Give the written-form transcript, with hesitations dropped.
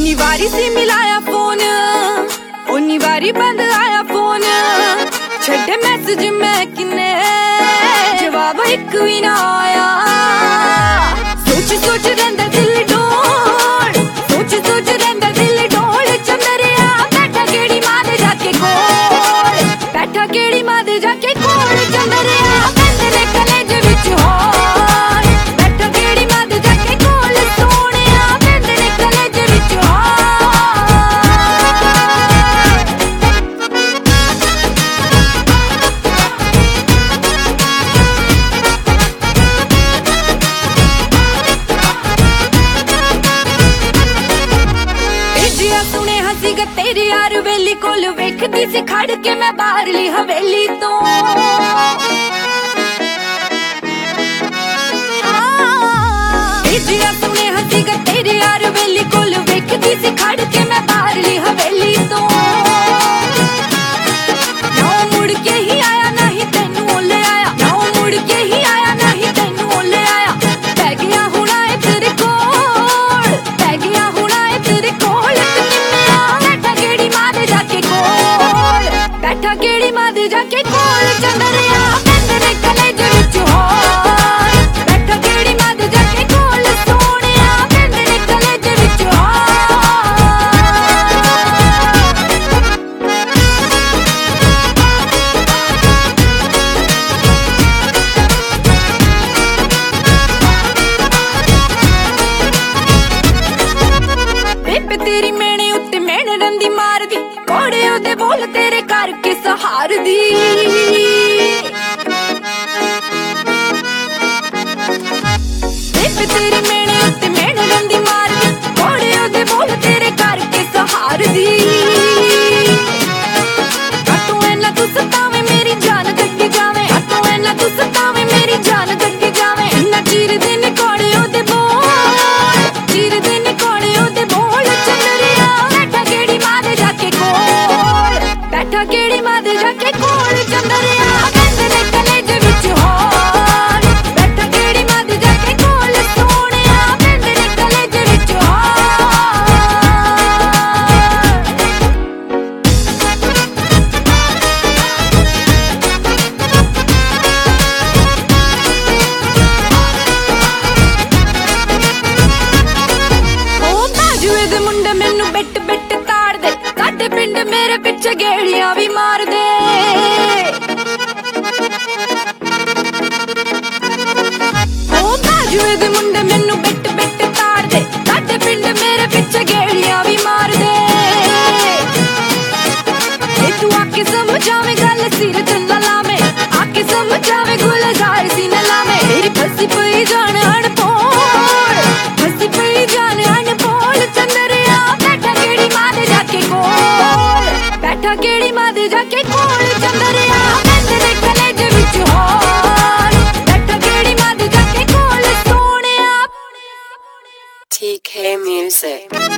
जिन्नी वारी सी मिलाया फोन उन्नी वारी बंद आया फोन। छड्डे मैसेज मैं किन्ने जवाब एक भी ना आया। सोच सोच रहिंदा दिल डोल, सोच सोच रहिंदा दिल डोल। चंदरिया बैठा केड़ी मां दे जाके कोल, बैठा केड़ी मां दे जाके कोल। चंदरिया बंद ने कलेज विच होल, बैठा केड़ी मां दे जाके कोल। सोहणिया बंद ने कलेज विच होल। भेजिया सुने हसीगा तेरी यार वेली कोल, वेखदी सी खड़ के मैं बाहरली हवेली तो। भेजिया सुने हसीगा तेरी यार वेली कोल, वेखदी सी खड़ के मैं बाहरली हवेली तो। ना मुड़ के ही आया ना ही तैनू ले आया, ना मुड़ के ही आया ना ही तैनू ले आया। पै गया हुणा है तेरे कोल, पै गया हुणा है तेरे कोल। बैठा केड़ी मां दे जाके कोल, बैठा केड़ी मां दे जाके कोल। चंदरिया बंद ने कलेज विच होल, बैठा केड़ी मां दे जाके कोल। सोहणिया बंद ने कलेज विच होल। बेबे तेरी मेहने उत्ते मेहने रंदी मारदी, कोड़े ओदे बोल तेरे करके सहार दी। बेबे तेरी मेहने उत्ते मेहने रंदी मारदी, कोड़े ओदे बोल तेरे करके सहार दी। तू ऐना तू सतावे मेरी जान गड्डी जावे, तू ऐना तू सतावे मेरी जान गड्डी जावे। इन्ना चीर दिन कोड़े ओदे बोल, चीर दिन कोड़े ओदे बोल। चंदरिया बैठा केड़ी मां दे जाके कोल, बैठा केड़ी मां दे जाके कोल। चंदरिया बंद ने कलेज विच होल, बैठा केड़ी मां दे जाके कोल। सोहणिया बंद ने कलेज विच होल। ओ बाजुए दे मुंडे मैनू बिट बिट ताड़ दे, साडे पिंड मेरे पिछे गेड़ियां भी मार दे। ओ बाजुए दे मुंडे मैनू बिट बिट ताड़ दे, साडे पिंड मेरे पिछे गेड़ियां भी मार दे। ए तू आके समझावे गल सिर च ना लावे, आके समझावे गुलजार सी ना लावे। मेरी फसी पई जान अनपोल, फसी पई जान अनपोल। चंदरिया बैठा केड़ी मां दे जाके कोल, बैठा केड़ी मां दे जाके कोल। चंदरिया बंद ने कलेज विच होल, बैठा केड़ी मां दे जाके कोल। सोहणिया TK Music.